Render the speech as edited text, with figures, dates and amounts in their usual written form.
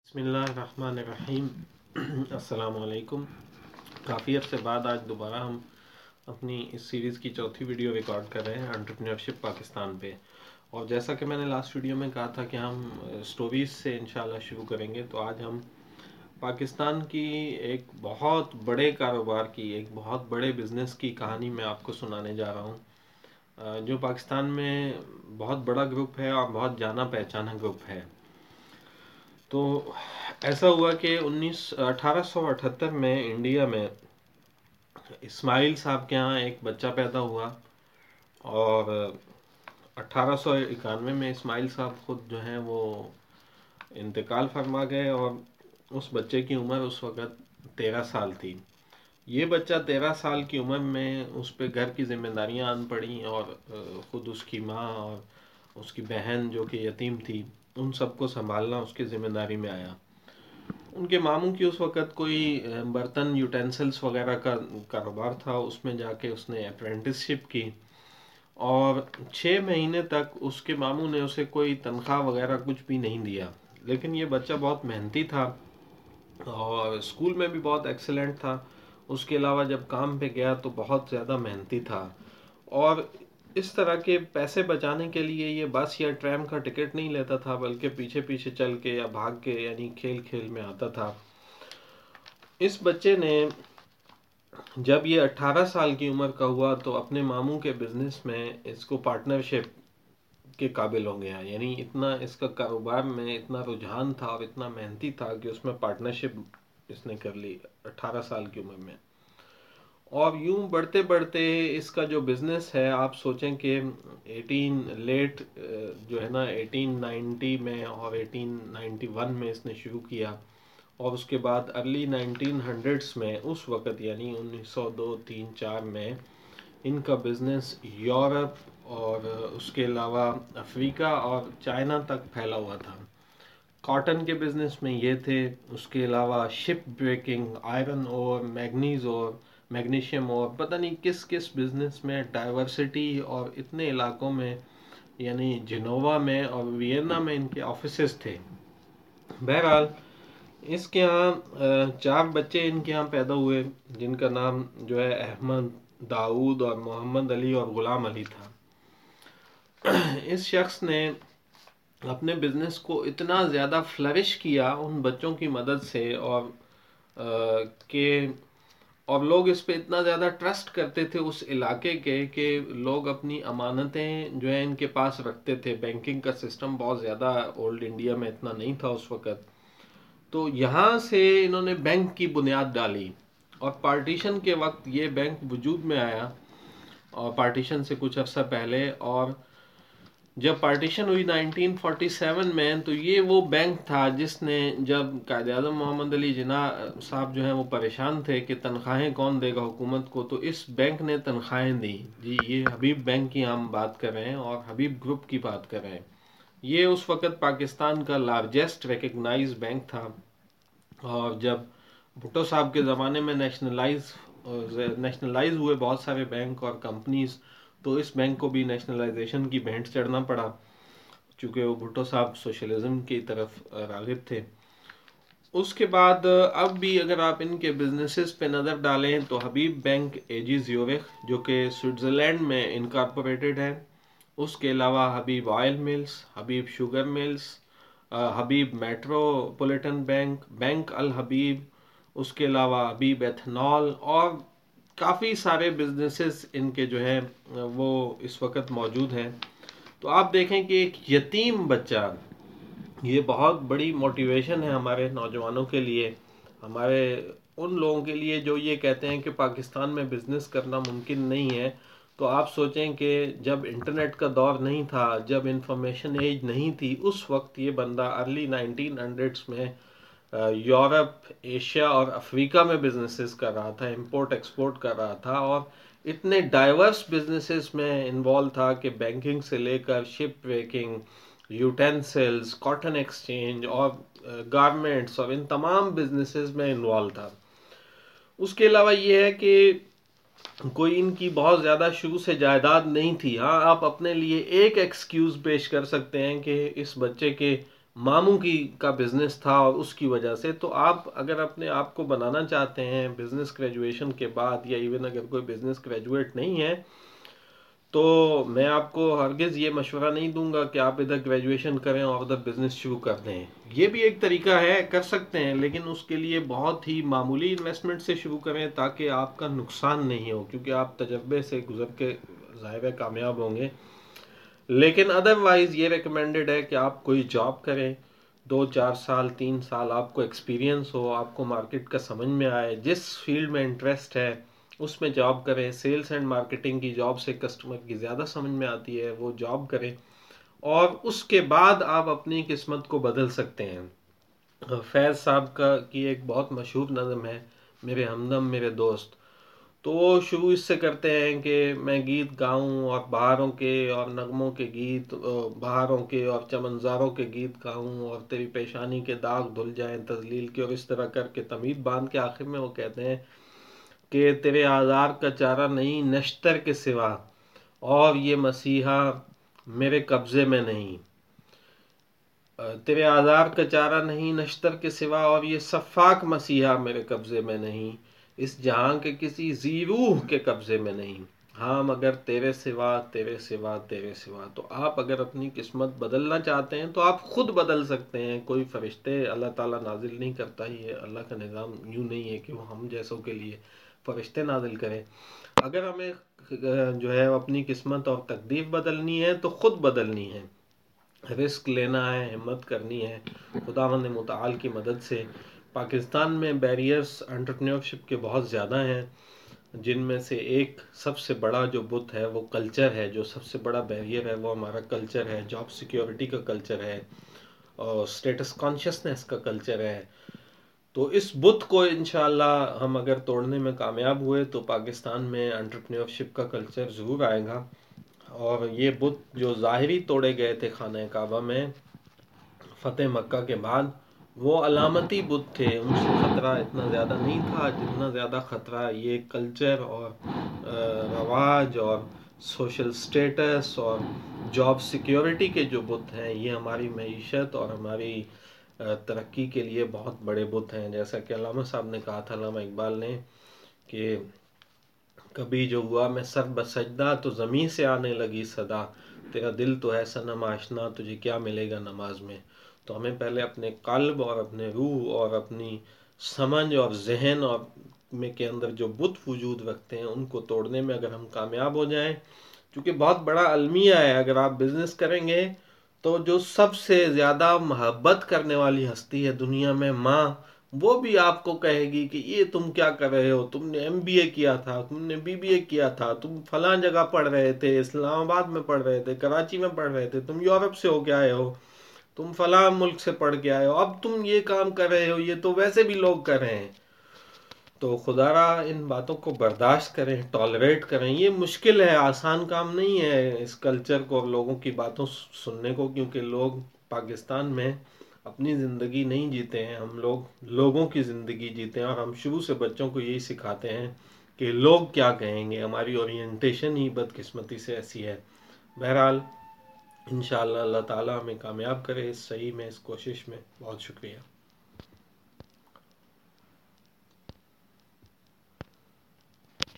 بسم اللہ الرحمن الرحیم۔ السلام علیکم۔ کافی عرصے بعد آج دوبارہ ہم اپنی اس سیریز کی چوتھی ویڈیو ریکارڈ کر رہے ہیں انٹرپرینیورشپ پاکستان پہ، اور جیسا کہ میں نے لاسٹ ویڈیو میں کہا تھا کہ ہم سٹوریز سے انشاءاللہ شروع کریں گے، تو آج ہم پاکستان کی ایک بہت بڑے کاروبار کی، ایک بہت بڑے بزنس کی کہانی میں آپ کو سنانے جا رہا ہوں، جو پاکستان میں بہت بڑا گروپ ہے اور بہت جانا پہچانا گروپ ہے۔ تو ایسا ہوا کہ 1878 میں انڈیا میں اسماعیل صاحب کے ہاں ایک بچہ پیدا ہوا، اور 1891 میں اسماعیل صاحب خود جو ہیں وہ انتقال فرما گئے، اور اس بچے کی عمر اس وقت 13 سال تھی۔ یہ بچہ 13 سال کی عمر میں اس پہ گھر کی ذمہ داریاں آن پڑیں، اور خود اس کی ماں اور اس کی بہن جو کہ یتیم تھی، ان سب کو سنبھالنا اس کی ذمہ داری میں آیا۔ ان کے ماموں کی اس وقت کوئی برتن یوٹینسلس وغیرہ کا کاروبار تھا، اس میں جا کے اس نے اپرینٹس شپ کی، اور 6 مہینے تک اس کے ماموں نے اسے کوئی تنخواہ وغیرہ کچھ بھی نہیں دیا، لیکن یہ بچہ بہت محنتی تھا اور اسکول میں بھی بہت ایکسلنٹ تھا۔ اس کے علاوہ جب کام پہ گیا تو بہت زیادہ محنتی تھا، اور اس طرح کے پیسے بچانے کے لیے یہ بس یا ٹرام کا ٹکٹ نہیں لیتا تھا، بلکہ پیچھے پیچھے چل کے یا بھاگ کے، یعنی کھیل کھیل میں آتا تھا۔ اس بچے نے جب یہ 18 سال کی عمر کا ہوا تو اپنے ماموں کے بزنس میں اس کو پارٹنرشپ کے قابل ہو گیا، یعنی اتنا اس کا کاروبار میں اتنا رجحان تھا اور اتنا محنتی تھا کہ اس میں پارٹنرشپ اس نے کر لی 18 سال کی عمر میں۔ اور یوں بڑھتے بڑھتے اس کا جو بزنس ہے، آپ سوچیں کہ لیٹ جو ہے نا 1890 میں اور 1891 میں اس نے شروع کیا، اور اس کے بعد ارلی 1900s میں اس وقت یعنی 1902 3 4 میں ان کا بزنس یورپ اور اس کے علاوہ افریقہ اور چائنا تک پھیلا ہوا تھا۔ کاٹن کے بزنس میں یہ تھے، اس کے علاوہ شپ بریکنگ، آئرن اور مینگنیز اور میگنیشیم اور پتہ نہیں کس کس بزنس میں ڈائیورسٹی، اور اتنے علاقوں میں، یعنی جنوبا میں اور وینا میں ان کے آفیسز تھے۔ بہرحال اس کے ہاں 4 بچے ان کے ہاں پیدا ہوئے، جن کا نام جو ہے احمد، داؤد اور محمد علی اور غلام علی تھا۔ اس شخص نے اپنے بزنس کو اتنا زیادہ فلرش کیا ان بچوں کی مدد سے، اور لوگ اس پہ اتنا زیادہ ٹرسٹ کرتے تھے اس علاقے کے، کہ لوگ اپنی امانتیں جو ہیں ان کے پاس رکھتے تھے۔ بینکنگ کا سسٹم بہت زیادہ اولڈ انڈیا میں اتنا نہیں تھا اس وقت، تو یہاں سے انہوں نے بینک کی بنیاد ڈالی، اور پارٹیشن کے وقت یہ بینک وجود میں آیا، اور پارٹیشن سے کچھ عرصہ پہلے، اور جب پارٹیشن ہوئی 1947 میں، تو یہ وہ بینک تھا جس نے، جب قائد اعظم محمد علی جناح صاحب جو ہیں وہ پریشان تھے کہ تنخواہیں کون دے گا حکومت کو، تو اس بینک نے تنخواہیں دی۔ جی، یہ حبیب بینک کی ہم بات کر رہے ہیں اور حبیب گروپ کی بات کر رہے ہیں۔ یہ اس وقت پاکستان کا لارجسٹ ریکگنائز بینک تھا، اور جب بھٹو صاحب کے زمانے میں نیشنلائز ہوئے بہت سارے بینک اور کمپنیز، تو اس بینک کو بھی نیشنلائزیشن کی بھینٹ چڑھنا پڑا، چونکہ وہ بھٹو صاحب سوشلزم کی طرف راغب تھے۔ اس کے بعد اب بھی اگر آپ ان کے بزنسز پہ نظر ڈالیں تو حبیب بینک ایجی زیورخ جو کہ سوئٹزرلینڈ میں انکارپوریٹڈ ہے، اس کے علاوہ Habib oil mills, Habib sugar mills, Habib metropolitan bank, bank Al Habib, اس کے علاوہ حبیب ایتھنال، اور کافی سارے بزنسز ان کے جو ہیں وہ اس وقت موجود ہیں۔ تو آپ دیکھیں کہ ایک یتیم بچہ، یہ بہت بڑی موٹیویشن ہے ہمارے نوجوانوں کے لیے، ہمارے ان لوگوں کے لیے جو یہ کہتے ہیں کہ پاکستان میں بزنس کرنا ممکن نہیں ہے۔ تو آپ سوچیں کہ جب انٹرنیٹ کا دور نہیں تھا، جب انفارمیشن ایج نہیں تھی، اس وقت یہ بندہ ارلی 1900s میں یورپ، ایشیا اور افریقہ میں بزنسز کر رہا تھا، امپورٹ ایکسپورٹ کر رہا تھا، اور اتنے ڈائیورس بزنسز میں انوالو تھا کہ بینکنگ سے لے کر ship breaking, utensils, cotton exchange اور گارمنٹس، اور ان تمام بزنسز میں انوالو تھا۔ اس کے علاوہ یہ ہے کہ کوئی ان کی بہت زیادہ شروع سے جائیداد نہیں تھی۔ ہاں، آپ اپنے لیے ایک ایکسکیوز پیش کر سکتے ہیں کہ اس بچے کے ماموں کا بزنس تھا اور اس کی وجہ سے. تو آپ اگر اپنے آپ کو بنانا چاہتے ہیں بزنس گریجویشن کے بعد، یا ایون اگر کوئی بزنس گریجویٹ نہیں ہے، تو میں آپ کو ہرگز یہ مشورہ نہیں دوں گا کہ آپ ادھر گریجویشن کریں اور ادھر بزنس شروع کر دیں. یہ بھی ایک طریقہ ہے، کر سکتے ہیں، لیکن اس کے لیے بہت ہی معمولی انویسٹمنٹ سے شروع کریں تاکہ آپ کا نقصان نہیں ہو، کیونکہ آپ تجربے سے گزر کے ظاہر ہے کامیاب ہوں گے. لیکن ادروائز یہ ریکمینڈڈ ہے کہ آپ کوئی جاب کریں، 2 4 سال 3 سال آپ کو ایکسپیرینس ہو، آپ کو مارکیٹ کا سمجھ میں آئے، جس فیلڈ میں انٹرسٹ ہے اس میں جاب کریں. سیلز اینڈ مارکیٹنگ کی جاب سے کسٹمر کی زیادہ سمجھ میں آتی ہے، وہ جاب کریں، اور اس کے بعد آپ اپنی قسمت کو بدل سکتے ہیں. فیض صاحب کی ایک بہت مشہور نظم ہے، میرے ہمدم میرے دوست. تو وہ شروع اس سے کرتے ہیں کہ میں گیت گاؤں اور بہاروں کے اور نغموں کے گیت، بہاروں کے اور چمنزاروں کے گیت گاؤں، اور تیری پیشانی کے داغ دھل جائیں تذلیل کے، اور اس طرح کر کے تمید باندھ کے آخر میں وہ کہتے ہیں کہ تیرے آزار کا چارہ نہیں نشتر کے سوا، اور یہ مسیحا میرے قبضے میں نہیں. تیرے آزار کا چارہ نہیں نشتر کے سوا، اور یہ سفاک مسیحا میرے قبضے میں نہیں، اس جہاں کے کسی ذی روح کے قبضے میں نہیں، ہاں مگر تیرے سوا تیرے سوا تیرے سوا. تو آپ اگر اپنی قسمت بدلنا چاہتے ہیں تو آپ خود بدل سکتے ہیں. کوئی فرشتے اللہ تعالیٰ نازل نہیں کرتا، یہ اللہ کا نظام یوں نہیں ہے کہ وہ ہم جیسوں کے لیے فرشتے نازل کریں. اگر ہمیں جو ہے اپنی قسمت اور تقدیر بدلنی ہے تو خود بدلنی ہے، رسک لینا ہے، ہمت کرنی ہے خداوند متعال کی مدد سے. پاکستان میں بیریئرز انٹرپرینیورشپ کے بہت زیادہ ہیں، جن میں سے ایک سب سے بڑا جو بت ہے وہ کلچر ہے. جو سب سے بڑا بیریئر ہے وہ ہمارا کلچر ہے، جاب سیکیورٹی کا کلچر ہے اور اسٹیٹس کانشیسنس کا کلچر ہے. تو اس بت کو انشاءاللہ ہم اگر توڑنے میں کامیاب ہوئے تو پاکستان میں انٹرپرینیورشپ کا کلچر ضرور آئے گا. اور یہ بت جو ظاہری توڑے گئے تھے خانہ کعبہ میں فتح مکہ کے بعد، وہ علامتی بت تھے، ان سے خطرہ اتنا زیادہ نہیں تھا جتنا زیادہ خطرہ یہ کلچر اور رواج اور سوشل سٹیٹس اور جاب سیکیورٹی کے جو بت ہیں، یہ ہماری معیشت اور ہماری ترقی کے لیے بہت بڑے بت ہیں. جیسا کہ علامہ صاحب نے کہا تھا، علامہ اقبال نے، کہ کبھی جو ہوا میں سر بسجدہ تو زمین سے آنے لگی صدا، تیرا دل تو ہے صنم آشنا تجھے کیا ملے گا نماز میں. تو ہمیں پہلے اپنے قلب اور اپنے روح اور اپنی سمجھ اور ذہن اور میں کے اندر جو بت وجود رکھتے ہیں ان کو توڑنے میں اگر ہم کامیاب ہو جائیں، کیونکہ بہت بڑا المیہ ہے. اگر آپ بزنس کریں گے تو جو سب سے زیادہ محبت کرنے والی ہستی ہے دنیا میں، ماں، وہ بھی آپ کو کہے گی کہ یہ تم کیا کر رہے ہو، تم نے MBA کیا تھا، تم نے BBA کیا تھا، تم فلاں جگہ پڑھ رہے تھے، اسلام آباد میں پڑھ رہے تھے، کراچی میں پڑھ رہے تھے، تم یورپ سے ہو کے آئے ہو، تم فلاں ملک سے پڑھ کے آئے ہو، اب تم یہ کام کر رہے ہو، یہ تو ویسے بھی لوگ کر رہے ہیں. تو خدا را ان باتوں کو برداشت کریں، ٹالریٹ کریں. یہ مشکل ہے، آسان کام نہیں ہے اس کلچر کو اور لوگوں کی باتوں سننے کو، کیونکہ لوگ پاکستان میں اپنی زندگی نہیں جیتے ہیں، ہم لوگ لوگوں کی زندگی جیتے ہیں. اور ہم شروع سے بچوں کو یہی سکھاتے ہیں کہ لوگ کیا کہیں گے. ہماری اورینٹیشن ہی بدقسمتی سے ایسی ہے. بہرحال انشاءاللہ اللہ تعالیٰ ہمیں کامیاب کرے اس صحیح میں، اس کوشش میں. بہت شکریہ.